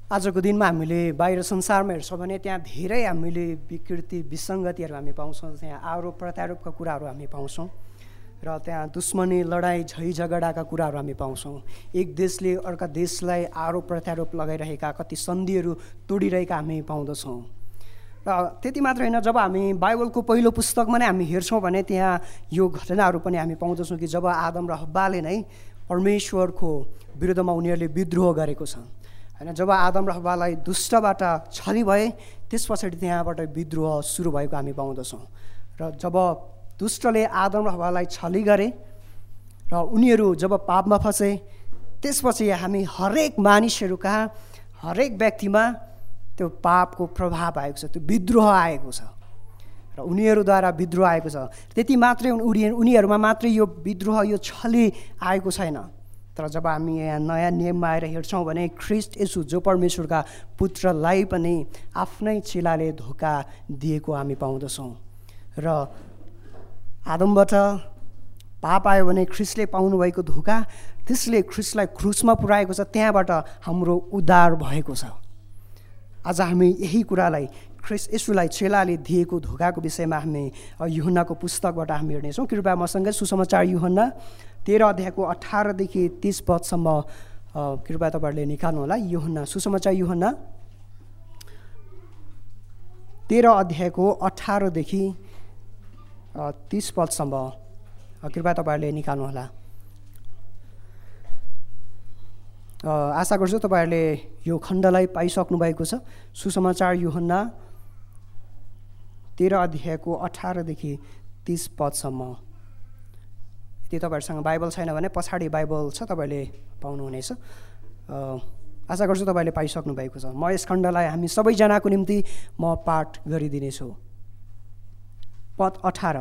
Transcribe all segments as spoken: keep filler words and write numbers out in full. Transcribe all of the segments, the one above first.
आजको दिनमा हामीले बाहिर संसारमा हेर्छौँ भने त्यहाँ धेरै हामीले विकृति विसङ्गतिहरू हामी पाउँछौँ। त्यहाँ आरोप प्रत्यारोपका कुराहरू हामी पाउँछौँ र त्यहाँ दुश्मनी लडाइँ झै झगडाका कुराहरू हामी पाउँछौँ। एक देशले अर्का देशलाई आरोप प्रत्यारोप लगाइरहेका कति सन्धिहरू तोडिरहेका हामी पाउँदछौँ। र त्यति मात्र होइन, जब हामी बाइबलको पहिलो पुस्तकमा नै हामी हेर्छौँ भने त्यहाँ यो घटनाहरू पनि हामी पाउँदछौँ कि जब आदम र हव्वाले नै परमेश्वरको विरुद्धमा उनीहरूले विद्रोह गरेको छ होइन। जब आदम र हव्वालाई दुष्टबाट छली भए त्यस पछाडि त्यहाँबाट विद्रोह सुरु भएको हामी पाउँदछौँ। र जब दुष्टले आदम र हव्वालाई छली गरे र उनीहरू जब पापमा फसे त्यसपछि हामी हरेक मानिसहरू कहाँ हरेक व्यक्तिमा त्यो पापको प्रभाव आएको छ, त्यो विद्रोह आएको छ र उनीहरूद्वारा विद्रोह आएको छ। त्यति मात्रै उनी उनीहरूमा मात्रै यो विद्रोह यो छली आएको छैन। तर जब हामी यहाँ नयाँ नियममा आएर हेर्छौँ भने ख्रीष्ट येशू जो परमेश्वरका पुत्रलाई पनि आफ्नै चेलाले धोका दिएको हामी पाउँदछौँ। र आदमबाट पाप आयो भने ख्रीष्टले पाउनुभएको धोका त्यसले ख्रीष्टलाई क्रुसमा पुर्याएको छ, त्यहाँबाट हाम्रो उद्धार भएको छ। आज हामी यही कुरालाई ख्रीष्ट येशूलाई चेलाले दिएको धोकाको विषयमा हामी यूहन्नाको पुस्तकबाट हामी हेर्नेछौँ। कृपया मसँगै सुसमाचार यूहन्ना तेह्र अध्यायको अठारदेखि तीस पदसम्म कृपया तपाईँहरूले निकाल्नुहोला। यूहन्ना सुसमाचार यूहन्ना तेह्र अध्यायको अठारदेखि तीस पदसम्म कृपया तपाईँहरूले निकाल्नुहोला। आशा गर्छु तपाईँहरूले यो खण्डलाई पाइसक्नु भएको छ। सुसमाचार यूहन्ना तेह्र अध्यायको अठारदेखि तीस पदसम्म। यदि तपाईँहरूसँग बाइबल छैन भने पछाडि बाइबल छ, तपाईँहरूले पाउनुहुनेछ। आशा गर्छु तपाईँले पाइसक्नु भएको छ। म यस खण्डलाई हामी सबैजनाको निम्ति म पाठ गरिदिनेछु। पद अठार,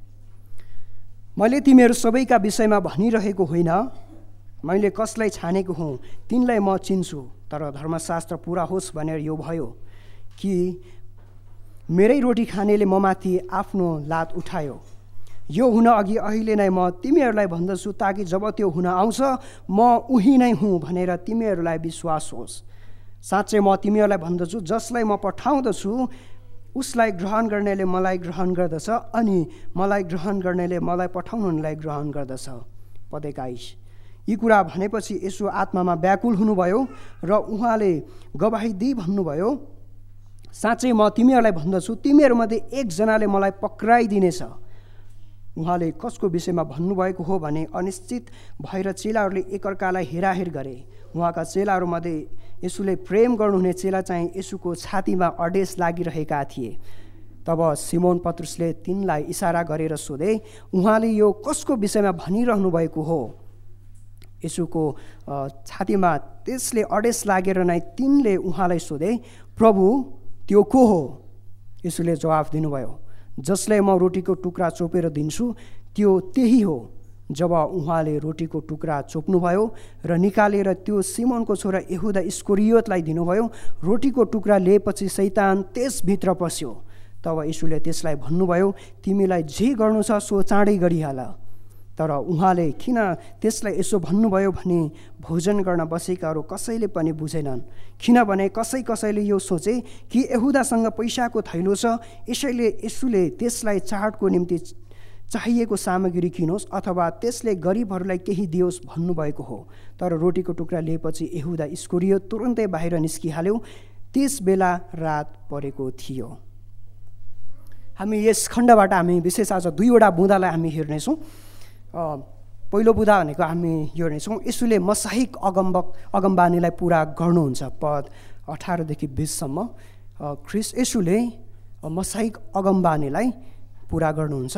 मैले तिमीहरू सबैका विषयमा भनिरहेको होइन, मैले कसलाई छानेको हुँ तिनलाई म चिन्छु, तर धर्मशास्त्र पुरा होस् भनेर यो भयो कि मेरै रोटी खानेले ममाथि आफ्नो लात उठायो। यो हुन अघि अहिले नै म तिमीहरूलाई भन्दछु ताकि जब त्यो हुन आउँछ म उही नै हुँ भनेर तिमीहरूलाई विश्वास होस्। साँच्चै म तिमीहरूलाई भन्दछु, जसलाई म पठाउँदछु उसलाई ग्रहण गर्नेले मलाई ग्रहण गर्दछ अनि मलाई ग्रहण गर्नेले मलाई पठाउनुलाई ग्रहण गर्दछ। पद एक्काइस, यी कुरा भनेपछि यसो आत्मामा व्याकुल हुनुभयो र उहाँले गवाही दिई भन्नुभयो, साँच्चै म तिमीहरूलाई भन्दछु तिमीहरूमध्ये एकजनाले मलाई पक्राइदिनेछ। उहाँले कसको विषयमा भन्नुभएको हो भने अनिश्चित भएर चेलाहरूले एकअर्कालाई हेराहेर गरे। उहाँका चेलाहरूमध्ये यसुले प्रेम गर्नुहुने चेला चाहिँ यसुको छातीमा अडेस लागिरहेका थिए। तब सिमोन पत्रुसले तिनलाई इसारा गरेर सोधे, उहाँले यो कसको विषयमा भनिरहनु भएको हो? यसुको छातीमा त्यसले अडेस लागेर नै तिनले उहाँलाई सोधे, प्रभु त्यो को हो? यसुले जवाफ दिनुभयो, जसलाई म रोटीको टुक्रा चोपेर दिन्छु त्यो त्यही हो। जब उहाँले रोटीको टुक्रा चोप्नुभयो र निकालेर त्यो सिमोनको छोरा यहुदा इस्करियोतलाई दिनुभयो, रोटीको टुक्रा लिएपछि शैतान त्यसभित्र पस्यो। तब यसुले त्यसलाई भन्नुभयो, तिमीलाई जे गर्नु छ सो चाँडै गरिहाल। तर उहाँले किन त्यसलाई यसो भन्नुभयो भने भोजन गर्न बसेकाहरू कसैले पनि बुझेनन्, किनभने कसै कसैले यो सोचे कि यहुदासँग पैसाको थैलो छ, यसैले यसुले त्यसलाई चाडको निम्ति चाहिएको सामग्री किनोस् अथवा त्यसले गरिबहरूलाई केही दियोस् भन्नुभएको हो। तर रोटीको टुक्रा लिएपछि यहुदा इस्करियोत तुरुन्तै बाहिर निस्किहाल्यो। त्यस बेला रात परेको थियो। हामी यस खण्डबाट हामी विशेष आज दुईवटा बुँदालाई हामी हेर्नेछौँ। पहिलो बुँदा भनेको हामी यो हेर्नेछौँ, यसुले मसाहिक अगम्बक अगमबानीलाई पुरा गर्नुहुन्छ। पद अठारदेखि बिससम्म ख्रीष्ट यसुले मसाहिक अगमबानीलाई पुरा गर्नुहुन्छ।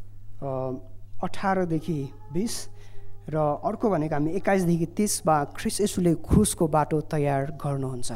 अठारदेखि बिस र अर्को भनेको हामी एक्काइसदेखि तिसमा ख्रीष्ट यसुले क्रुसको बाटो तयार गर्नुहुन्छ।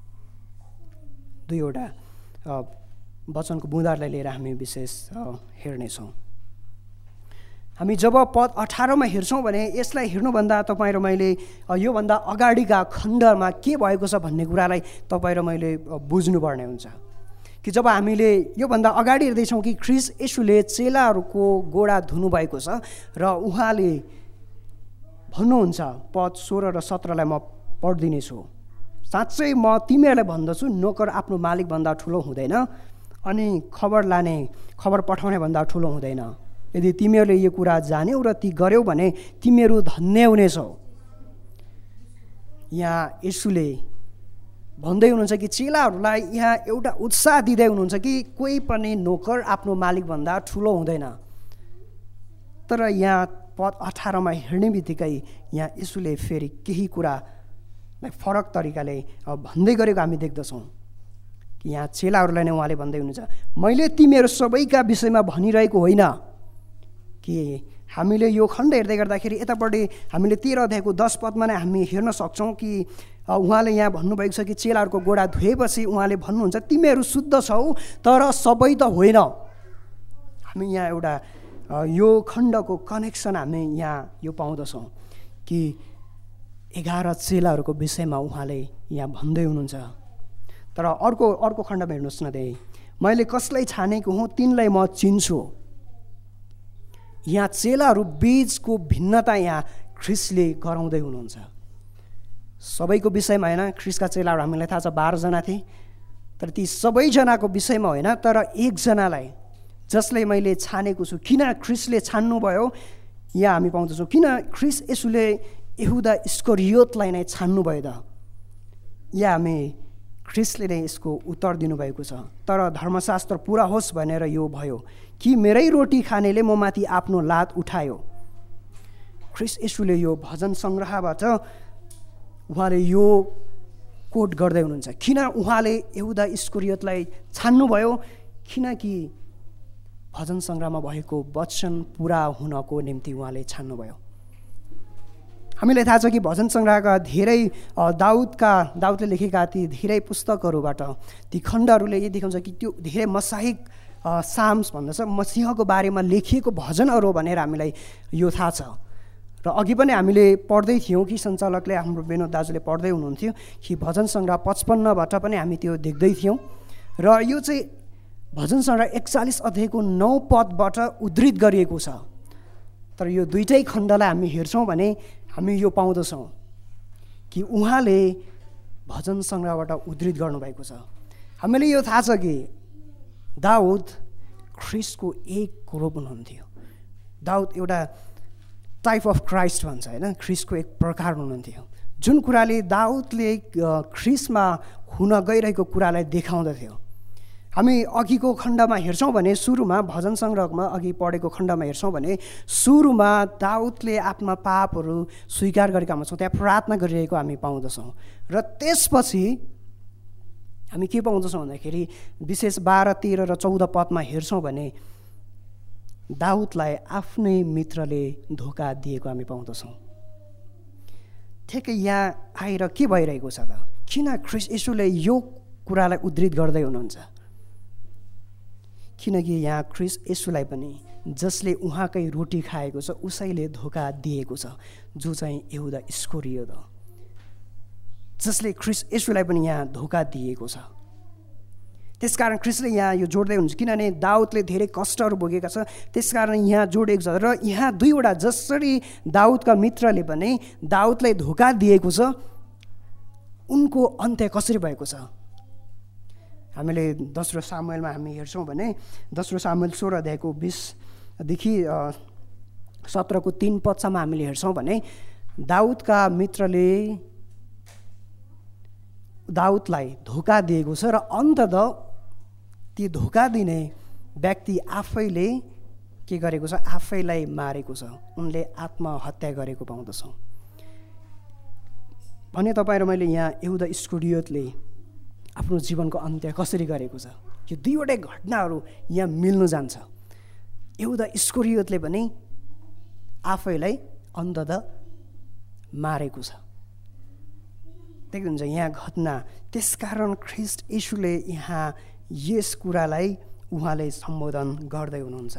दुईवटा वचनको बुँदाहरूलाई लिएर हामी विशेष हेर्नेछौँ। हामी जब पद अठारमा हेर्छौँ भने यसलाई हेर्नुभन्दा तपाईँ र मैले योभन्दा अगाडिका खण्डमा के भएको छ भन्ने कुरालाई तपाईँ र मैले बुझ्नुपर्ने हुन्छ कि जब हामीले योभन्दा अगाडि हेर्दैछौँ कि ख्रीष्ट यसुले चेलाहरूको गोडा धुनुभएको छ र उहाँले भन्नुहुन्छ, पद सोह्र र सत्रलाई म पढिदिनेछु। साँच्चै म तिमीहरूलाई भन्दछु, नोकर आफ्नो मालिकभन्दा ठुलो हुँदैन अनि खबर लाने खबर पठाउने भन्दा ठुलो हुँदैन। यदि तिमीहरूले यो कुरा जान्यौ र ती गर्यौ भने तिमीहरू धन्य हुनेछौ। यहाँ येशूले भन्दै हुनुहुन्छ कि चेलाहरूलाई यहाँ एउटा उत्साह दिँदै हुनुहुन्छ कि कोही पनि नोकर आफ्नो मालिकभन्दा ठुलो हुँदैन। तर यहाँ पद अठारमा हेर्ने बित्तिकै यहाँ येशूले फेरि केही कुरालाई फरक तरिकाले भन्दै गरेको हामी देख्दछौँ कि यहाँ चेलाहरूलाई नै उहाँले भन्दै हुनुहुन्छ, मैले तिमीहरू सबैका विषयमा भनिरहेको होइन कि हामीले यो खण्ड हेर्दै गर्दाखेरि यतापट्टि हामीले तेह्र अध्यायको दस पदमा नै हामी हेर्न सक्छौँ कि उहाँले यहाँ भन्नुभएको छ कि चेलाहरूको गोडा धोएपछि उहाँले भन्नुहुन्छ तिमीहरू शुद्ध छौ तर सबै त होइन। हामी यहाँ एउटा यो खण्डको कनेक्सन हामी यहाँ यो पाउँदछौँ कि एघार चेलाहरूको विषयमा उहाँले यहाँ भन्दै हुनुहुन्छ। तर अर्को अर्को खण्डमा हेर्नुहोस् न, त्यही मैले कसलाई छानेको हुँ तिनलाई म चिन्छु। यहाँ चेलाहरू बीचको भिन्नता यहाँ ख्रिस्टले गराउँदै हुनुहुन्छ। सबैको विषयमा होइन, ख्रिस्टका चेलाहरू हामीलाई थाहा छ बाह्रजना थिए, तर ती सबैजनाको विषयमा होइन, तर एकजनालाई जसले मैले छानेको छु। किन ख्रिस्टले छान्नुभयो यहाँ हामी पाउँदछौँ, किन ख्रिस्ट येशूले यहुदा इस्करियोतलाई नै छान्नुभयो त? यहाँ हामी ख्रिस्टले नै यसको उत्तर दिनुभएको छ। तर धर्मशास्त्र पुरा होस् भनेर यो भयो कि मेरै रोटी खानेले म माथि आफ्नो लात उठायो। ख्रिस्ट येशूले यो भजन सङ्ग्रहबाट उहाँले यो कोट गर्दै हुनुहुन्छ। किन उहाँले यहुदा इस्करियोतलाई छान्नुभयो? किनकि भजन सङ्ग्रहमा भएको वचन पुरा हुनको निम्ति उहाँले छान्नुभयो। हामीलाई थाहा छ कि भजन सङ्ग्रहका धेरै दाउदका दाउदले लेखेका ती धेरै पुस्तकहरूबाट ती खण्डहरूले यो देखाउँछ कि त्यो धेरै मसाहिक साम्स भन्दछ मसीहको बारेमा लेखिएको भजनहरू भनेर हामीलाई यो थाहा छ। र अघि पनि हामीले पढ्दै थियौँ कि सञ्चालकले हाम्रो विनोद दाजुले पढ्दै हुनुहुन्थ्यो कि भजन सङ्ग्रह पचपन्नबाट पनि हामी त्यो देख्दै थियौँ। र यो चाहिँ भजन सङ्ग्रह एकचालिस अध्यायको नौ पदबाट उद्धृत गरिएको छ। तर यो दुइटै खण्डलाई हामी हेर्छौँ भने हामी यो पाउँदछौँ कि उहाँले भजन सङ्ग्रहबाट उद्धृत गर्नुभएको छ। हामीले यो थाहा छ कि दाउद ख्रिस्टको एक रूप हुनुहुन्थ्यो। दाउद एउटा टाइप अफ क्राइस्ट भन्छ होइन, ख्रिस्टको एक प्रकार हुनुहुन्थ्यो। जुन कुराले दाउदले ख्रिस्टमा हुन गइरहेको कुरालाई देखाउँदथ्यो। हामी अघिको खण्डमा हेर्छौँ भने सुरुमा भजन सङ्ग्रहमा अघि पढेको खण्डमा हेर्छौँ भने सुरुमा दाउदले आफ्ना पापहरू स्वीकार गरेका हुन्छौँ, त्यहाँ प्रार्थना गरिरहेको हामी पाउँदछौँ। र त्यसपछि हामी के पाउँदछौँ भन्दाखेरि विशेष बाह्र तेह्र र चौध पदमा हेर्छौँ भने दाउदलाई आफ्नै मित्रले धोका दिएको हामी पाउँदछौँ। ठिकै यहाँ आएर के भइरहेको छ त? किन ख्रिस्ट येशूले यो कुरालाई उद्धृत गर्दै हुनुहुन्छ? किनकि यहाँ ख्रिस्ट येशूलाई पनि जसले उहाँकै रोटी खाएको छ उसैले धोका दिएको छ, जो चाहिँ यहुदा इस्करियोत हो। जसले ख्रिस्ट येशूलाई पनि यहाँ धोका दिएको छ। त्यसकारण ख्रिस्टले यहाँ यो जोड्दै हुनुहुन्छ किनभने दाउदले धेरै कष्टहरू भोगेका छ, त्यसकारण यहाँ जोडिएको छ। र यहाँ दुईवटा जसरी दाउदका मित्रले पनि दाउदलाई धोका दिएको छ, उनको अन्त्य कसरी भएको छ? हामीले दोस्रो सामुएलमा हामी हेर्छौँ भने दोस्रो सामुएल सोह्र अध्यायको बिसदेखि सत्रको तिन पदसम्म हामीले हेर्छौँ भने दाउदका मित्रले दाउदलाई धोका दिएको छ र अन्ततः ती धोका दिने व्यक्ति आफैले के गरेको छ? आफैलाई मारेको छ। उनले आत्महत्या गरेको पाउँदछौँ। भने तपाईँ र मैले यहाँ यहुदा इस्करियोतले आफ्नो जीवनको अन्त्य कसरी गरेको छ, यो दुईवटै घटनाहरू यहाँ मिल्नु जान्छ। यहुदा इस्करियोतले पनि आफैलाई अन्ततः मारेको छ। देख्नुहुन्छ यहाँ घटना। त्यसकारण ख्रिस्ट येशूले यहाँ यस कुरालाई उहाँले सम्बोधन गर्दै हुनुहुन्छ।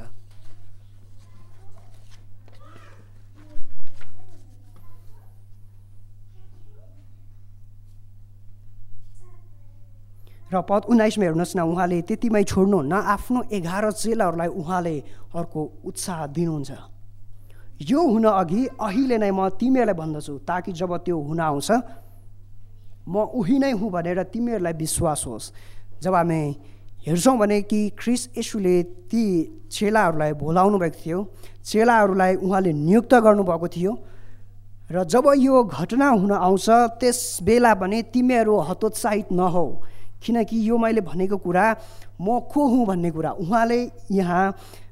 र पद उन्नाइसमा हेर्नुहोस् न, उहाँले त्यतिमै छोड्नुहुन्न, आफ्नो एघार चेलाहरूलाई उहाँले अर्को उत्साह दिनुहुन्छ। यो हुन अघि अहिले नै म तिमीहरूलाई भन्दछु, ताकि जब त्यो हुन आउँछ म उही नै हुँ भनेर तिमीहरूलाई विश्वास होस्। जब हामी हेर्छौँ भने कि ख्रीष्ट येशूले ती चेलाहरूलाई बोलाउनु भएको थियो, चेलाहरूलाई उहाँले नियुक्त गर्नुभएको थियो, र जब यो घटना हुन आउँछ त्यस बेला भने तिमीहरू हतोत्साहित नहौ, किनकि यो मैले भनेको कुरा म को हुँ भन्ने कुरा उहाँले यहाँ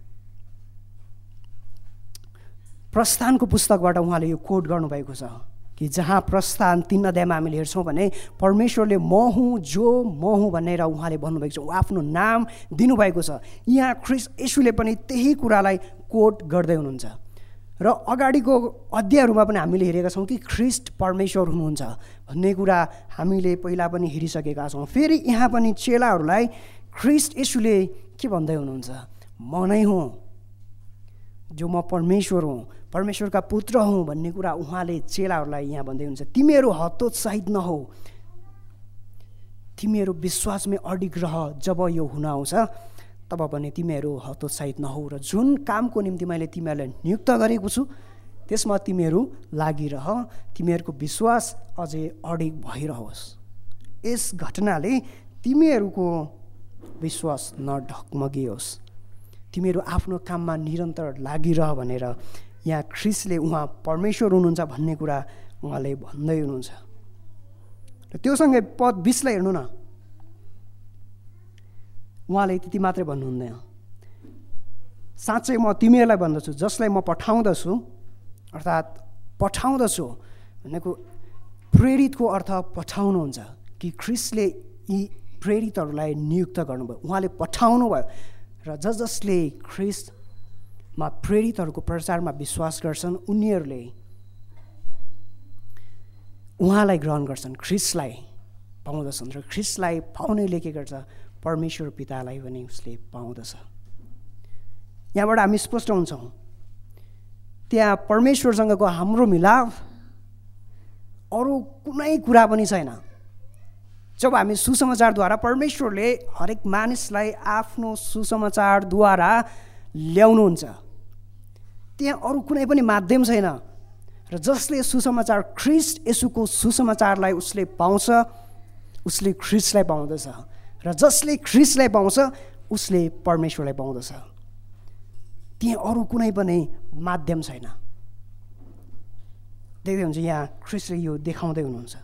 प्रस्थानको पुस्तकबाट उहाँले यो कोट गर्नुभएको छ कि जहाँ प्रस्थान तीन अध्यायमा हामीले हेर्छौँ भने परमेश्वरले म हुँ जो म हुँ भनेर उहाँले भन्नुभएको छ, आफ्नो नाम दिनुभएको छ। यहाँ ख्रीष्ट येशूले पनि त्यही कुरालाई कोट गर्दै हुनुहुन्छ र अगाडिको अध्यायहरूमा पनि हामीले हेरेका छौँ कि ख्रीष्ट परमेश्वर हुनुहुन्छ भन्ने कुरा हामीले पहिला पनि हेरिसकेका छौँ। फेरि यहाँ पनि चेलाहरूलाई ख्रीष्ट येशूले के भन्दै हुनुहुन्छ, म नै हुँ जो म परमेश्वर हुँ, परमेश्वरका पुत्र हुँ भन्ने कुरा उहाँले चेलाहरूलाई यहाँ भन्दै हुनुहुन्छ। तिमीहरू हतोत्साहित नहौ, तिमीहरू विश्वासमै अडिग रह, जब यो हुन आउँछ तब भने तिमीहरू हतोत्साहित नहौ, र जुन कामको निम्ति मैले तिमीहरूलाई नियुक्त गरेको छु त्यसमा तिमीहरू लागिरह, तिमीहरूको विश्वास अझै अडिग भइरहोस्। यस घटनाले तिमीहरूको विश्वास नढकमगियोस्, तिमीहरू आफ्नो काममा निरन्तर लागिरह भनेर यहाँ ख्रीष्टले उहाँ परमेश्वर हुनुहुन्छ भन्ने कुरा उहाँले भन्दै हुनुहुन्छ। र त्योसँगै पद बिसलाई हेर्नु न, उहाँले त्यति मात्रै भन्नुहुँदैन, साँच्चै म तिमीहरूलाई भन्दछु जसलाई म पठाउँदछु, अर्थात् पठाउँदछु भनेको प्रेरितको अर्थ पठाउनुहुन्छ कि ख्रीष्टले यी प्रेरितहरूलाई नियुक्त गर्नुभयो, उहाँले पठाउनु भयो, र जस जसले ख्रीष्टमा प्रेरितहरूको प्रचारमा विश्वास गर्छन् उनीहरूले उहाँलाई ग्रहण गर्छन्, ख्रीष्टलाई पाउँदछन्, र ख्रीष्टलाई पाउनेले के गर्छ, परमेश्वर पितालाई पनि उसले पाउँदछ। यहाँबाट हामी स्पष्ट हुन्छौँ त्यहाँ परमेश्वरसँगको हाम्रो मिलाप अरू कुनै कुरा पनि छैन। जब हामी सुसमाचारद्वारा परमेश्वरले हरेक मानिसलाई आफ्नो सुसमाचारद्वारा ल्याउनुहुन्छ, त्यहाँ अरू कुनै पनि माध्यम छैन, र जसले सुसमाचार ख्रीष्ट येशूको सुसमाचारलाई उसले पाउँछ उसले ख्रीष्टलाई पाउँदछ, र जसले ख्रीष्टलाई पाउँछ उसले परमेश्वरलाई पाउँदछ। त्यहाँ अरू कुनै पनि माध्यम छैन। देख्दै हुन्छ यहाँ ख्रीष्टले यो देखाउँदै हुनुहुन्छ।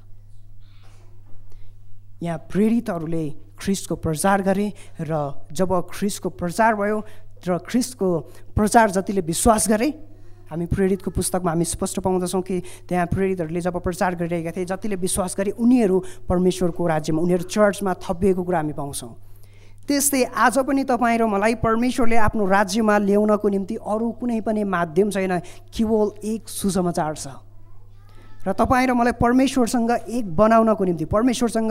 यहाँ प्रेरितहरूले ख्रीष्टको प्रचार गरे, र जब ख्रीष्टको प्रचार भयो र ख्रीष्टको प्रचार जतिले विश्वास गरे, हामी प्रेरितको पुस्तकमा हामी स्पष्ट पाउँदछौँ कि त्यहाँ प्रेरितहरूले जब प्रचार गरिरहेका थिए जतिले विश्वास गरे उनीहरू परमेश्वरको राज्यमा, उनीहरू चर्चमा थपिएको कुरा हामी पाउँछौँ। त्यस्तै आज पनि तपाईँ र मलाई परमेश्वरले आफ्नो राज्यमा ल्याउनको निम्ति अरू कुनै पनि माध्यम छैन, केवल एक सुसमाचार छ, र तपाईँ र मलाई परमेश्वरसँग एक बनाउनको निम्ति, परमेश्वरसँग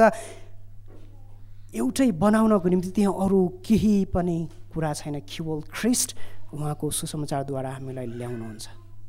एउटै बनाउनको निम्ति त्यहाँ अरू केही पनि कुरा छैन, केवल ख्रीष्ट उहाँको सुसमाचारद्वारा हामीलाई ल्याउनुहुन्छ।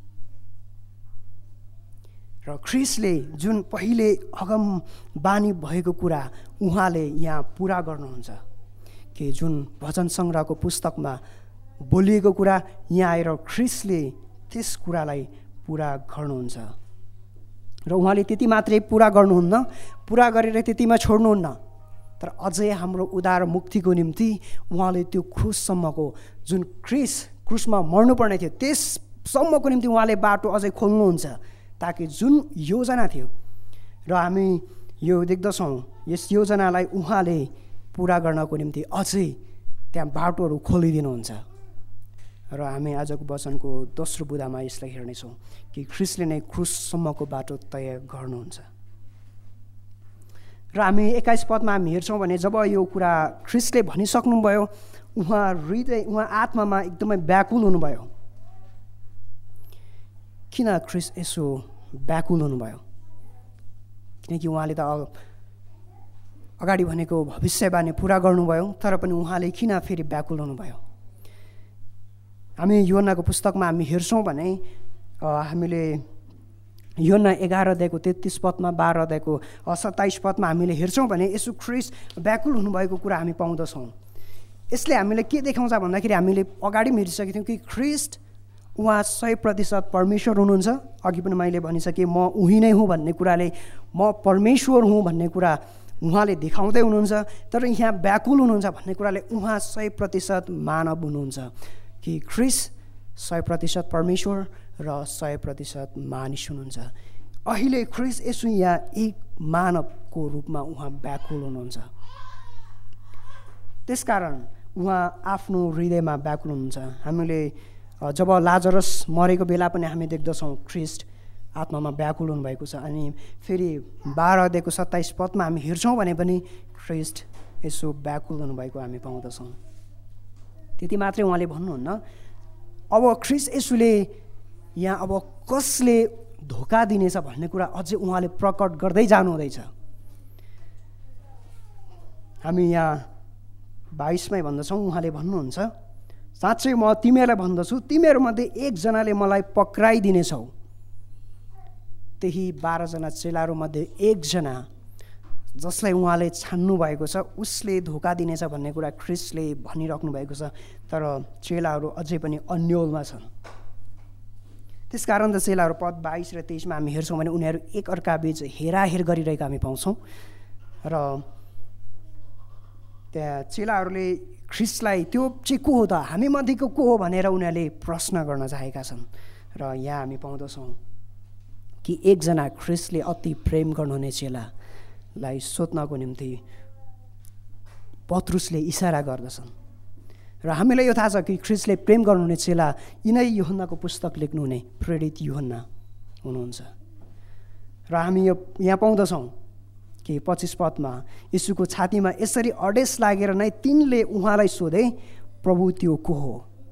र ख्रीष्टले जुन पहिले अगम बानी भएको कुरा उहाँले यहाँ पुरा गर्नुहुन्छ कि जुन भजन सङ्ग्रहको पुस्तकमा बोलिएको कुरा यहाँ आएर ख्रीष्टले त्यस कुरालाई पुरा गर्नुहुन्छ। र उहाँले त्यति मात्रै पुरा गर्नुहुन्न, पुरा गरेर त्यतिमा छोड्नुहुन्न, तर अझै हाम्रो उद्धार मुक्तिको निम्ति उहाँले त्यो क्रुससम्मको जुन क्रिस क्रुसमा मर्नुपर्ने थियो त्यससम्मको निम्ति उहाँले बाटो अझै खोल्नुहुन्छ, ताकि जुन योजना थियो र हामी यो देख्दछौँ यस योजनालाई उहाँले पुरा गर्नको निम्ति अझै त्यहाँ बाटोहरू खोलिदिनुहुन्छ। र हामी आजको वचनको दोस्रो बुँदामा यसलाई हेर्नेछौँ कि ख्रीष्टले नै क्रुससम्मको बाटो तय गर्नुहुन्छ। र हामी एक्काइस पदमा हामी हेर्छौँ भने जब यो कुरा ख्रीष्टले भनिसक्नुभयो उहाँ हृदय उहाँ आत्मामा एकदमै व्याकुल हुनुभयो। किन ख्रीष्ट यसो व्याकुल हुनुभयो? किनकि उहाँले त अगाडि भनेको भविष्यवाणी पुरा गर्नुभयो, तर पनि उहाँले किन फेरि व्याकुल हुनुभयो? हामी योहन्नाको पुस्तकमा हामी हेर्छौँ भने हामीले योहन्ना एघार अध्यायको तेत्तिस पदमा, बाह्र अध्यायको सत्ताइस पदमा हामीले हेर्छौँ भने यसो ख्रीष्ट व्याकुल हुनुभएको कुरा हामी पाउँदछौँ। यसले हामीले के देखाउँछ भन्दाखेरि हामीले अगाडि हेरिसकेको थियौँ कि ख्रीष्ट उहाँ सय प्रतिशत परमेश्वर हुनुहुन्छ। अघि पनि मैले भनिसकेँ, म उही नै हुँ भन्ने कुराले, म परमेश्वर हुँ भन्ने कुरा उहाँले देखाउँदै हुनुहुन्छ। तर यहाँ व्याकुल हुनुहुन्छ भन्ने कुराले उहाँ सय प्रतिशत मानव हुनुहुन्छ कि ख्रिस्ट सय प्रतिशत परमेश्वर र सय प्रतिशत मानिस हुनुहुन्छ। अहिले ख्रिस्ट यसो यहाँ एक मानवको रूपमा उहाँ व्याकुल हुनुहुन्छ। त्यसकारण उहाँ आफ्नो हृदयमा व्याकुल हुनुहुन्छ। हामीले जब लाजरस मरेको बेला पनि हामी देख्दछौँ ख्रिस्ट आत्मामा व्याकुल हुनुभएको छ। अनि फेरि बाह्र अध्यायको सत्ताइस पदमा हामी हेर्छौँ भने पनि ख्रिस्ट यसो व्याकुल हुनुभएको हामी पाउँदछौँ। त्यति मात्रै उहाँले भन्नुहुन्न, अब ख्रिस्ट यसुले यहाँ अब कसले धोका दिनेछ भन्ने कुरा अझै उहाँले प्रकट गर्दै जानुहुँदैछ। हामी यहाँ बाइसमै भन्दछौँ, उहाँले भन्नुहुन्छ, साँच्चै म तिमीहरूलाई भन्दछु, तिमीहरूमध्ये एकजनाले मलाई पक्राइदिनेछौ। त्यही बाह्रजना चेलाहरूमध्ये एकजना जसलाई उहाँले छान्नु भएको छ उसले धोका दिनेछ भन्ने कुरा ख्रिस्टले भनिराख्नु भएको छ। तर चेलाहरू अझै पनि अन्योलमा छन्। त्यसकारण त चेलाहरू पद बाइस र तेइसमा हामी हेर्छौँ भने उनीहरू एकअर्का बीच हेराहेर गरिरहेका हामी पाउँछौँ। र त्यहाँ चेलाहरूले ख्रिस्टलाई त्यो चाहिँ को हो त, हामीमध्येको को हो भनेर उनीहरूले प्रश्न गर्न चाहेका छन्। र यहाँ हामी पाउँदछौँ कि एकजना ख्रिस्टले अति प्रेम गर्नुहुने चेलालाई सोध्नको निम्ति पत्रुसले इसारा गर्दछन्। र हामीलाई यो थाहा छ कि ख्रिस्टले प्रेम गर्नुहुने चेला यिनै यूहन्नाको पुस्तक लेख्नुहुने प्रेरित यूहन्ना हुनुहुन्छ। र हामी यो यहाँ पाउँदछौँ कि पच्चिस पदमा यीशुको छातीमा यसरी अडेस लागेर नै तिनले उहाँलाई सोधे, प्रभु त्यो को हो?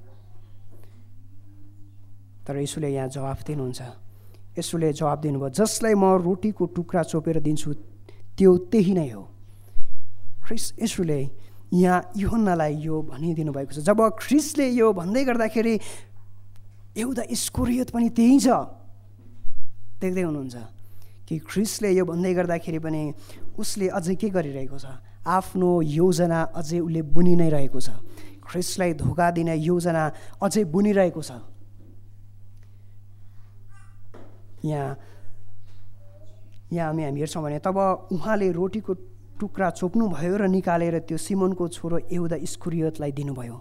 तर यीशुले यहाँ जवाफ दिनुहुन्छ। यीशुले जवाब दिनुभयो, जसलाई म रोटीको टुक्रा चोपेर दिन्छु त्यो त्यही नै हो। ख्रिस्ट यीशुले यहाँ यूहन्नालाई यो भनिदिनु भएको छ। जब ख्रिस्टले यो भन्दै गर्दाखेरि एउटा इस्करियोत पनि त्यही छ। देख्दै हुनुहुन्छ कि ख्रिस्टले यो भन्दै गर्दाखेरि पनि उसले अझै के गरिरहेको छ, आफ्नो योजना अझै उसले बुनि नै रहेको छ। ख्रिस्टलाई धोका दिने योजना अझै बुनिरहेको छ। यहाँ यहाँ हामी हामी हेर्छौँ भने तब उहाँले रोटीको टुक्रा चोप्नुभयो र निकालेर त्यो सिमोनको छोरो यहुदा इस्करियोतलाई दिनुभयो।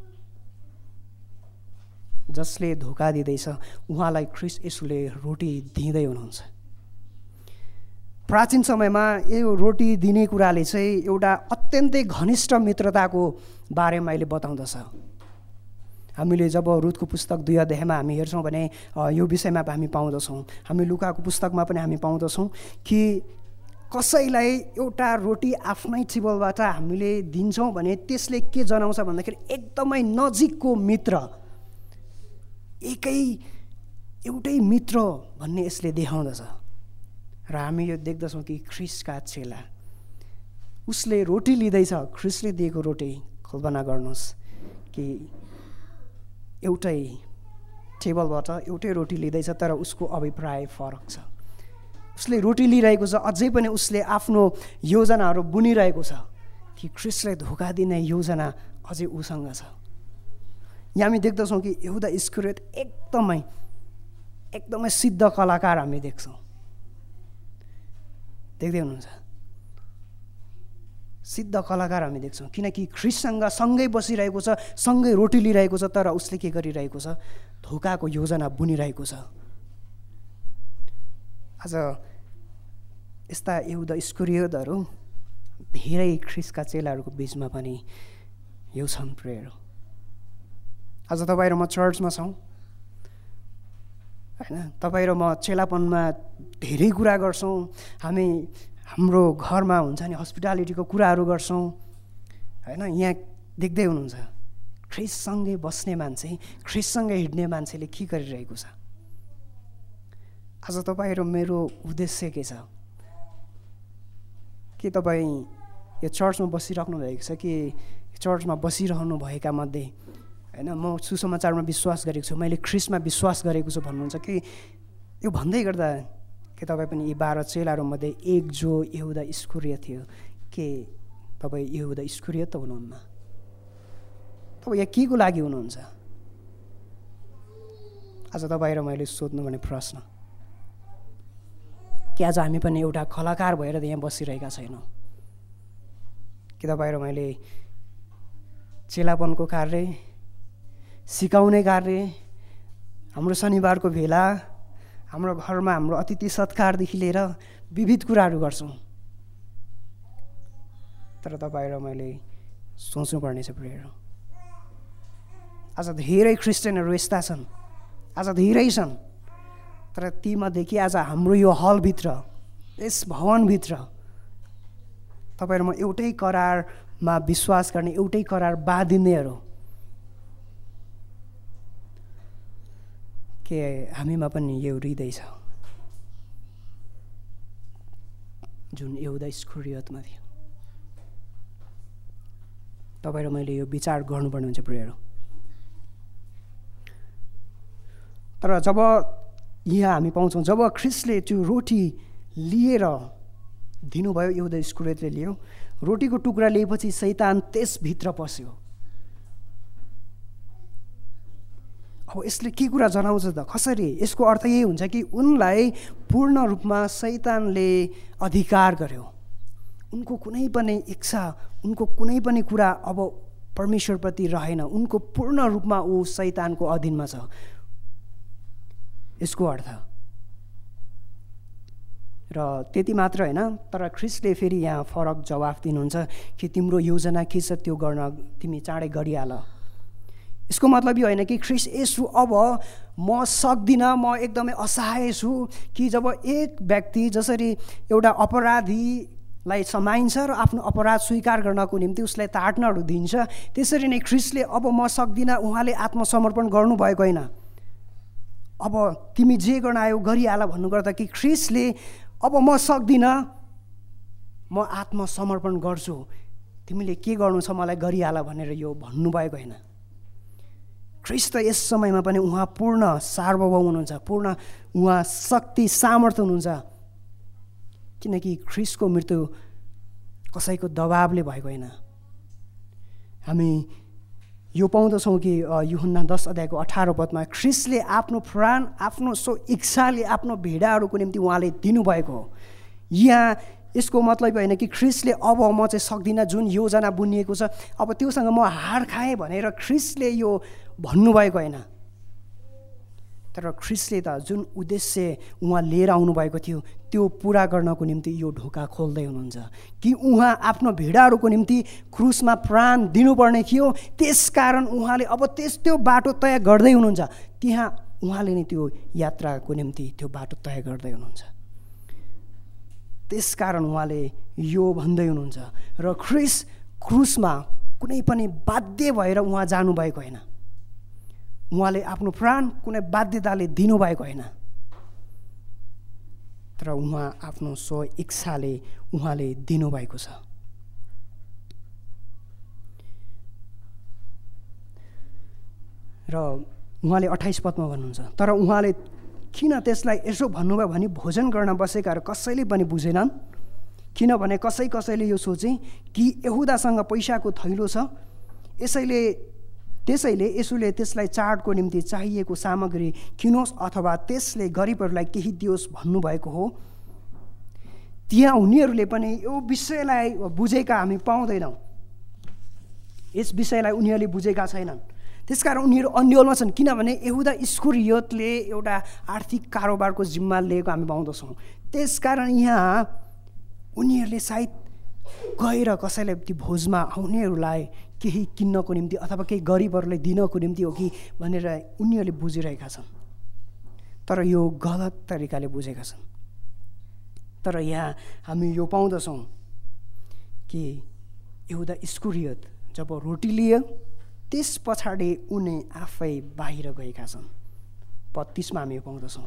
जसले धोका दिँदैछ उहाँलाई ख्रिस्ट यसुले रोटी दिँदै हुनुहुन्छ। प्राचीन समयमा यो रोटी दिने कुराले चाहिँ एउटा अत्यन्तै घनिष्ठ मित्रताको बारेमा अहिले बताउँदछ। हामीले जब रुथको पुस्तक दुई अध्यायमा हामी हेर्छौँ भने यो विषयमा हामी पाउँदछौँ। हामी लुकाको पुस्तकमा पनि हामी पाउँदछौँ कि कसैलाई एउटा रोटी आफ्नै टेबलबाट हामीले दिन्छौँ भने त्यसले के जनाउँछ भन्दाखेरि एकदमै नजिकको मित्र, एकै एउटै मित्र भन्ने यसले देखाउँदछ। र हामी यो देख्दछौँ कि ख्रिस्टका चेला उसले रोटी लिँदैछ, ख्रिस्टले दिएको रोटी। कल्पना गर्नुहोस् कि एउटै टेबलबाट एउटै रोटी लिँदैछ तर उसको अभिप्राय फरक छ। उसले रोटी लिइरहेको छ, अझै पनि उसले आफ्नो योजनाहरू बुनिरहेको छ कि ख्रिस्टलाई धोका दिने योजना अझै उसँग छ। यहाँ हामी देख्दछौँ कि यहुदा इस्करियोत एकदमै एकदमै सिद्ध कलाकार हामी देख्छौँ। देख्दै हुनुहुन्छ, सिद्ध कलाकार हामी देख्छौँ। किनकि ख्रिस्टसँग सँगै बसिरहेको छ, सँगै रोटी लिइरहेको छ, तर उसले के गरिरहेको छ, धोकाको योजना बुनिरहेको छ। आज यस्ता यहुदा इस्करियोतहरू धेरै ख्रिस्टका चेलाहरूको बिचमा पनि यो छन् प्रेयर। आज तपाईँ र म चर्चमा छौँ होइन, तपाईँ र म चेलापनमा धेरै कुरा गर्छौँ। हामी हाम्रो घरमा हुन्छ नि हस्पिटालिटीको कुराहरू गर्छौँ होइन। यहाँ देख्दै हुनुहुन्छ ख्रिस्टसँगै बस्ने मान्छे, ख्रिस्टसँगै हिँड्ने मान्छेले के गरिरहेको छ। आज तपाईँ र मेरो उद्देश्य के छ? के तपाईँ यो चर्चमा बसिराख्नु भएको छ कि चर्चमा बसिरहनु भएका मध्ये होइन म सुसमाचारमा विश्वास गरेको छु, मैले ख्रिस्टमा विश्वास गरेको छु भन्नुहुन्छ कि यो भन्दै गर्दा के तपाईँ पनि यी बाह्र चेलाहरूमध्ये एक जो यहुदा इस्करियोत थियो, के तपाईँ यहुदा इस्करियोत त हुनुहुन्न? तपाईँ यहाँ के को लागि हुनुहुन्छ? आज तपाईँ र मैले सोध्नुपर्ने प्रश्न, कि आज हामी पनि एउटा कलाकार भएर यहाँ बसिरहेका छैनौँ? कि तपाईँ र मैले चेलापनको कार्य, सिकाउने कार्य, हाम्रो शनिबारको भेला, हाम्रो घरमा हाम्रो अतिथि सत्कारदेखि लिएर विविध कुराहरू गर्छौँ। तर तपाईँ र मैले सोच्नुपर्ने छ प्रियहरू, आज धेरै क्रिस्चियनहरू यस्ता छन्, आज धेरै छन्, तर तीमध्येदेखि आज हाम्रो यो हलभित्र, यस भवनभित्र तपाईँ र म एउटै करारमा विश्वास गर्ने, एउटै करार बाँधिनेहरू के हामीमा पनि यो हृदय छ जुन यहुदा इस्करियोतमा थियो? तपाईँ र मैले यो विचार गर्नुपर्ने हुन्छ प्रियहरू। तर जब यहाँ हामी पाउँछौँ, जब ख्रिस्टले त्यो रोटी लिएर दिनुभयो, यहुदा इस्करियोतले लियो, रोटीको टुक्रा लिएपछि शैतान त्यसभित्र पस्यो। अब यसले के कुरा जनाउँछ त? कसरी? यसको अर्थ यही हुन्छ कि उनलाई पूर्ण रूपमा शैतानले अधिकार गर्यो। उनको कुनै पनि इच्छा, उनको कुनै पनि कुरा अब परमेश्वरप्रति रहेन। उनको पूर्ण रूपमा ऊ शैतानको अधीनमा छ। यसको अर्थ र त्यति मात्र होइन, तर ख्रिस्टले फेरि यहाँ फरक जवाफ दिनुहुन्छ कि तिम्रो योजना के छ त्यो गर्न तिमी चाँडै गरिहाल। यसको मतलब यो होइन कि ख्रिस्ट यसु अब म सक्दिनँ, म एकदमै असहाय छु, कि जब एक व्यक्ति जसरी एउटा अपराधीलाई समाइन्छ र आफ्नो अपराध स्वीकार गर्नको निम्ति उसलाई ताड्नहरू दिन्छ, त्यसरी नै ख्रिस्टले अब म सक्दिनँ, उहाँले आत्मसमर्पण गर्नुभएको होइन। अब तिमी जे गर्न आयो गरिहाल भन्नु गर्दा कि ख्रिस्टले अब म सक्दिनँ, म आत्मसमर्पण गर्छु, तिमीले के गर्नु छ मलाई गरिहाल भनेर यो भन्नुभएको होइन। ख्रिस्ट त यस समयमा पनि उहाँ पूर्ण सार्वभौम हुनुहुन्छ, पूर्ण उहाँ शक्ति सामर्थ्य हुनुहुन्छ, किनकि ख्रिस्टको मृत्यु कसैको दबावले भएको होइन। हामी यो पाउँदछौँ कि यूहन्ना दस अध्यायको अठार पदमा ख्रिस्टले आफ्नो प्राण, आफ्नो सो इच्छाले आफ्नो भेडाहरूको निम्ति उहाँले दिनुभएको हो। यहाँ यसको मतलब होइन कि ख्रिस्टले अब म चाहिँ सक्दिनँ, जुन योजना बुनिएको छ अब त्योसँग म हार खाएँ भनेर ख्रिस्टले यो भन्नुभएको होइन। तर ख्रिस्टले त जुन उद्देश्य उहाँ लिएर आउनुभएको थियो त्यो पुरा गर्नको निम्ति यो ढोका खोल्दै हुनुहुन्छ कि उहाँ आफ्नो भेडाहरूको निम्ति क्रुसमा प्राण दिनुपर्ने थियो। त्यसकारण उहाँले अब त्यस त्यो बाटो तय गर्दै हुनुहुन्छ। त्यहाँ उहाँले नै त्यो यात्राको निम्ति त्यो बाटो तय गर्दै हुनुहुन्छ। त्यसकारण उहाँले यो भन्दै हुनुहुन्छ। र ख्रिस्ट क्रुसमा कुनै पनि बाध्य भएर उहाँ जानुभएको होइन। उहाँले आफ्नो प्राण कुनै बाध्यताले दिनुभएको होइन, तर उहाँ आफ्नो स्व इच्छाले उहाँले दिनुभएको छ। र उहाँले अट्ठाइस पदमा भन्नुहुन्छ, तर उहाँले किन त्यसलाई यसो भन्नुभयो भने भोजन गर्न बसेकाहरू कसैले पनि बुझेनन्, किनभने कसै कसैले यो सोचे कि यहुदासँग पैसाको थैलो छ, यसैले त्यसैले यसुले त्यसलाई चाडको निम्ति चाहिएको सामग्री किनोस् अथवा त्यसले गरिबहरूलाई केही दियोस् भन्नुभएको हो। त्यहाँ उनीहरूले पनि यो विषयलाई बुझेका हामी पाउँदैनौँ। यस विषयलाई उनीहरूले बुझेका छैनन्। त्यसकारण उनीहरू अन्यलमा छन्, किनभने यहुदा इस्करियोतले एउटा आर्थिक कारोबारको जिम्मा लिएको हामी पाउँदछौँ। त्यसकारण यहाँ उनीहरूले सायद गएर कसैलाई ती भोजमा आउनेहरूलाई केही किन्नको निम्ति अथवा केही गरिबहरूलाई दिनको निम्ति हो कि भनेर उनीहरूले बुझिरहेका छन्, तर यो गलत तरिकाले बुझेका छन्। तर यहाँ हामी यो पाउँदछौँ कि यहुदा इस्करियोत जब रोटी लियो त्यस पछाडि उनी आफै बाहिर गएका छन्। बत्तीसमा हामी यो पाउँदछौँ।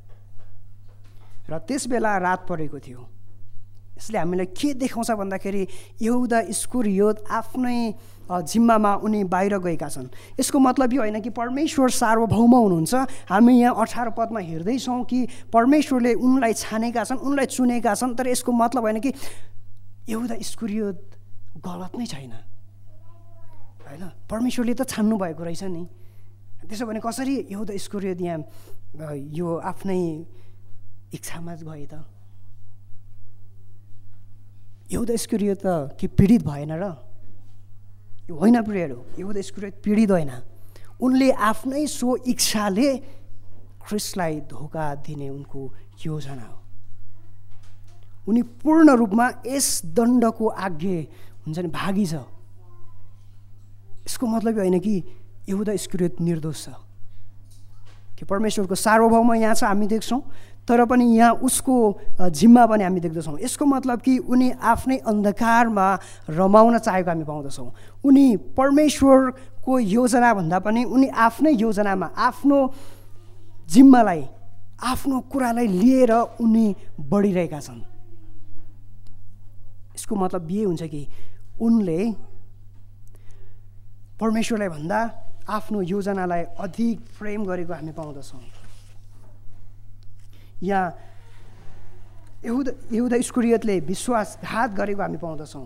र त्यस बेला रात परेको थियो। यसले हामीलाई के देखाउँछ भन्दाखेरि यहुदा इस्करियोत आफ्नै जिम्मामा उनी बाहिर गएका छन्। यसको मतलब यो होइन कि परमेश्वर सार्वभौम हुनुहुन्छ। हामी यहाँ अठार पदमा हेर्दैछौँ कि परमेश्वरले उनलाई छानेका छन्, उनलाई चुनेका छन्, तर यसको मतलब होइन कि यहुदा इस्करियोत गलत नै छैन होइन। परमेश्वरले त छान्नु भएको रहेछ नि, त्यसो भने कसरी यहुदा इस्करियोत यहाँ यो आफ्नै इच्छामा गए त? यहुदा इस्करियोत त के पीडित भएन र? यो होइन प्रियहरू, यहुदा इस्करियोत पीडित होइन। उनले आफ्नै सो इच्छाले ख्रिस्टलाई धोका दिने उनको योजना हो। उनी पूर्ण रूपमा यस दण्डको आज्ञा हुन्छ नि भागी छ। यसको मतलब यो होइन कि यहुदा इस्करियोत निर्दोष छ, कि परमेश्वरको सार्वभौम यहाँ छ हामी देख्छौँ, तर पनि यहाँ उसको जिम्मा पनि हामी देख्दछौँ। यसको मतलब कि उनी आफ्नै अन्धकारमा रमाउन चाहेको हामी पाउँदछौँ। उनी परमेश्वरको योजनाभन्दा पनि उनी आफ्नै योजनामा आफ्नो जिम्मालाई आफ्नो कुरालाई लिएर उनी बढिरहेका छन्। यसको मतलब यही हुन्छ कि उनले परमेश्वरलाई भन्दा आफ्नो योजनालाई अधिक प्रेम गरेको हामी पाउँदछौँ। यहाँ यहुदा यहुदा इस्करियोतले विश्वासघात गरेको हामी पाउँदछौँ,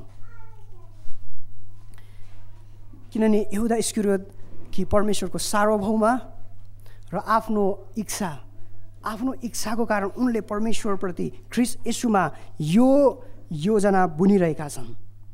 किनभने यहुदा इस्करियोत कि परमेश्वरको सार्वभौम र आफ्नो इच्छा आफ्नो इच्छाको कारण उनले परमेश्वरप्रति ख्रिस्ट येशूमा यो योजना बुनिरहेका छन्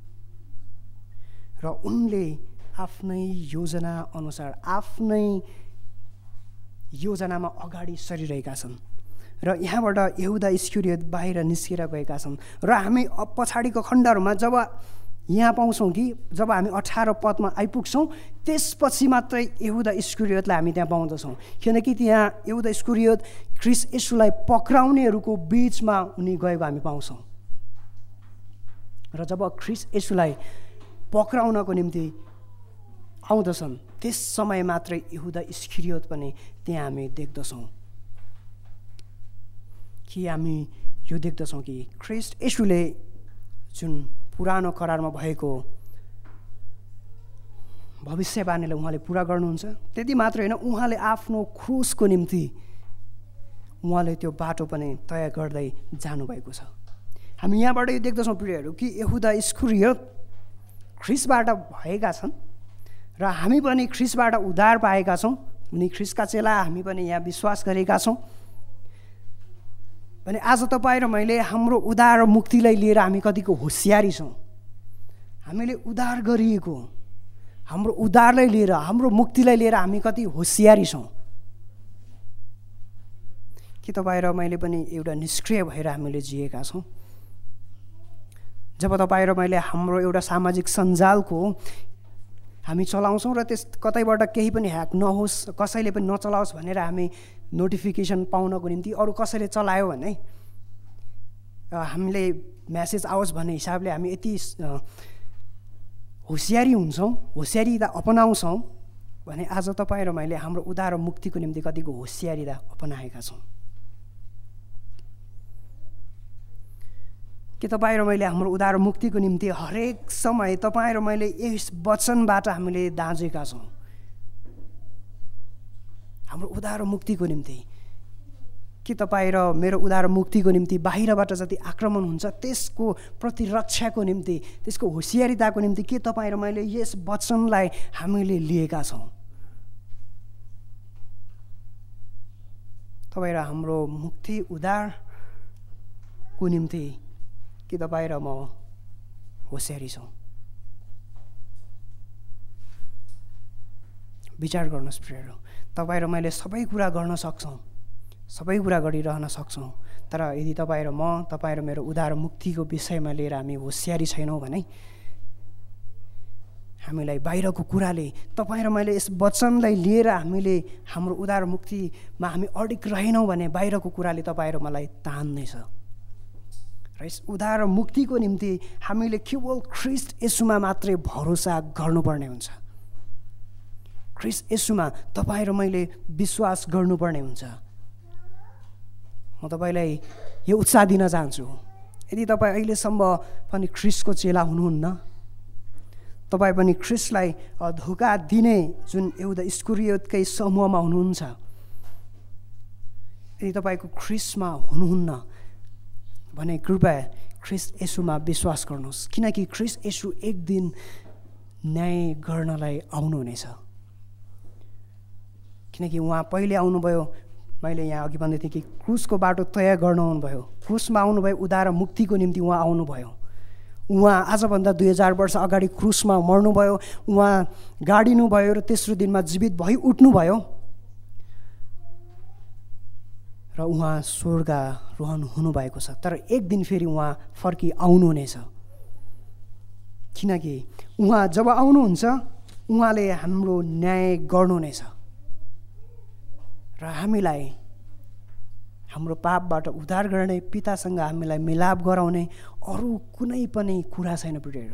र उनले आफ्नै योजना अनुसार आफ्नै योजनामा अगाडि सरिरहेका छन्। र यहाँबाट यहुदा इस्करियोत बाहिर निस्केर गएका छन्। र हामी पछाडिको खण्डहरूमा जब यहाँ पाउँछौँ कि जब हामी अठार पदमा आइपुग्छौँ त्यसपछि मात्रै यहुदा इस्करियोतलाई हामी त्यहाँ पाउँदछौँ, किनकि त्यहाँ यहुदा इस्करियोत ख्रिस्ट येशूलाई पक्राउनेहरूको बिचमा उनी गएको हामी पाउँछौँ। र जब ख्रिस्ट येशूलाई पक्राउनको निम्ति आउँदछन् त्यस समय मात्रै यहुदा इस्करियोत पनि त्यहाँ हामी देख्दछौँ। कि हामी यो देख्दछौँ कि ख्रिस्ट येशूले जुन पुरानो करारमा भएको भविष्यवाणीलाई उहाँले पुरा गर्नुहुन्छ, त्यति मात्र होइन, उहाँले आफ्नो क्रुसको निम्ति उहाँले त्यो बाटो पनि तय गर्दै जानुभएको छ। हामी यहाँबाट यो देख्दछौँ प्रियहरू कि यहुदा इस्करियोत ख्रिस्टबाट भएका छन् र हामी पनि ख्रिस्टबाट उद्धार पाएका छौँ। उनी ख्रिस्टका चेला, हामी पनि यहाँ विश्वास गरेका छौँ। भने आज तपाईँ र मैले हाम्रो उद्धार र मुक्तिलाई लिएर हामी कतिको होसियारी छौँ। हामीले उद्धार गरिएको हाम्रो उद्धारलाई लिएर हाम्रो मुक्तिलाई लिएर हामी कति होसियारी छौँ कि तपाईँ र मैले पनि एउटा निष्क्रिय भएर हामीले जिएका छौँ। जब तपाईँ र मैले हाम्रो एउटा सामाजिक सञ्जालको हामी चलाउँछौँ र त्यस कतैबाट केही पनि ह्याक नहोस्, कसैले पनि नचलाओस् भनेर हामी नोटिफिकेसन पाउनको निम्ति अरू कसैले चलायो भने हामीले म्यासेज आओस् भन्ने हिसाबले हामी यति होसियारी हुन्छौँ, होसियारीता अपनाउँछौँ भने आज तपाईँ र मैले हाम्रो उद्धार र मुक्तिको निम्ति कतिको होसियारीता अपनाएका छौँ। कि तपाईँ र मैले हाम्रो उद्धार र मुक्तिको निम्ति हरेक समय तपाईँ र मैले यस वचनबाट हामीले दाँजेका छौँ। हाम्रो उद्धार र मुक्तिको निम्ति कि तपाईँ र मेरो उद्धार र मुक्तिको निम्ति बाहिरबाट जति आक्रमण हुन्छ त्यसको प्रतिरक्षाको निम्ति, त्यसको होसियारीताको निम्ति के तपाईँ र मैले यस वचनलाई हामीले लिएका छौँ। तपाईँ र हाम्रो मुक्ति उद्धारको निम्ति कि तपाईँ र म होसियारी छौँ। विचार गर्नुहोस् प्रियहरू, तपाईँ र मैले सबै कुरा गर्न सक्छौँ, सबै कुरा गरिरहन सक्छौँ, तर यदि तपाईँ र म तपाईँ र मेरो उद्धार मुक्तिको विषयमा लिएर हामी होसियारी छैनौँ भने हामीलाई बाहिरको कुराले तपाईँ र मैले यस वचनलाई लिएर हामीले हाम्रो उद्धार मुक्तिमा हामी अडिग रहेनौँ भने बाहिरको कुराले तपाईँ र मलाई तान्नेछ। र यस उद्धार मुक्तिको निम्ति हामीले केवल ख्रिस्ट येशूमा मात्रै भरोसा गर्नुपर्ने हुन्छ। ख्रिस्ट येशूमा तपाईँ र मैले विश्वास गर्नुपर्ने हुन्छ। म तपाईँलाई यो उत्साह दिन चाहन्छु, यदि तपाईँ अहिलेसम्म पनि ख्रिस्टको चेला हुनुहुन्न, तपाईँ पनि ख्रिस्टलाई धोका दिने जुन यहुदा इस्करियोतकै समूहमा हुनुहुन्छ, यदि तपाईँको ख्रिस्टमा हुनुहुन्न भने कृपया ख्रिस्ट येशूमा विश्वास गर्नुहोस्, किनकि ख्रिस्ट येशू एक दिन न्याय गर्नलाई आउनुहुनेछ। किनकि उहाँ पहिले आउनुभयो, मैले यहाँ अघि भन्दै थिएँ कि क्रुसको बाटो तय गर्न आउनुभयो, क्रुसमा आउनुभयो, उद्धार र मुक्तिको निम्ति उहाँ आउनुभयो। उहाँ आजभन्दा दुई हजार वर्ष अगाडि क्रुसमा मर्नुभयो, उहाँ गाडिनुभयो र तेस्रो दिनमा जीवित भई उठ्नुभयो र उहाँ स्वर्गारोहण हुनुभएको छ। तर एक दिन फेरि उहाँ फर्की आउनुहुनेछ, किनकि उहाँ जब आउनुहुन्छ उहाँले हाम्रो न्याय गर्नुहुनेछ र हामीलाई हाम्रो पापबाट उद्धार गर्ने, पितासँग हामीलाई मिलाप गराउने अरू कुनै पनि कुरा छैन प्रियहरू,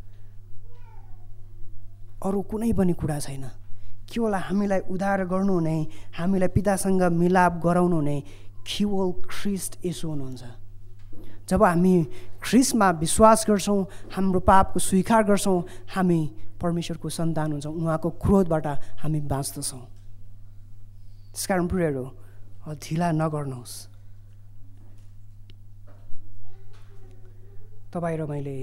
अरू कुनै पनि कुरा छैन। केवल हामीलाई उद्धार गर्नुहुने, हामीलाई पितासँग मिलाप गराउनुहुने केवल ख्रीष्ट येशू हुनुहुन्छ। जब हामी ख्रीष्टमा विश्वास गर्छौँ, हाम्रो पापको स्वीकार गर्छौँ, हामी परमेश्वरको सन्तान हुन्छौँ, उहाँको क्रोधबाट हामी बाँच्दछौँ। त्यसकारण प्रियहरू ढिला नगर्नुहोस्। तपाईँ र मैले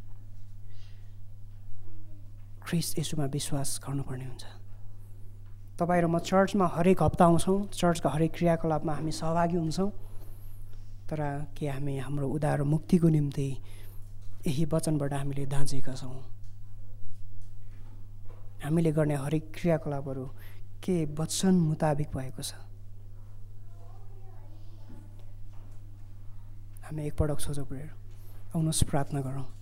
ख्रीष्ट येशूमा विश्वास गर्नुपर्ने हुन्छ। तपाईँ र म चर्चमा हरेक हप्ता आउँछौँ, चर्चका हरेक क्रियाकलापमा हामी सहभागी हुन्छौँ, तर के हामी हाम्रो उद्धार र मुक्तिको निम्ति यही वचनबाट हामीले दाँचेका छौँ? हामीले गर्ने हरेक क्रियाकलापहरू के वचन मुताबिक भएको छ? हामी एकपटक सोचौँ प्रिय, आउनुहोस् प्रार्थना गरौँ।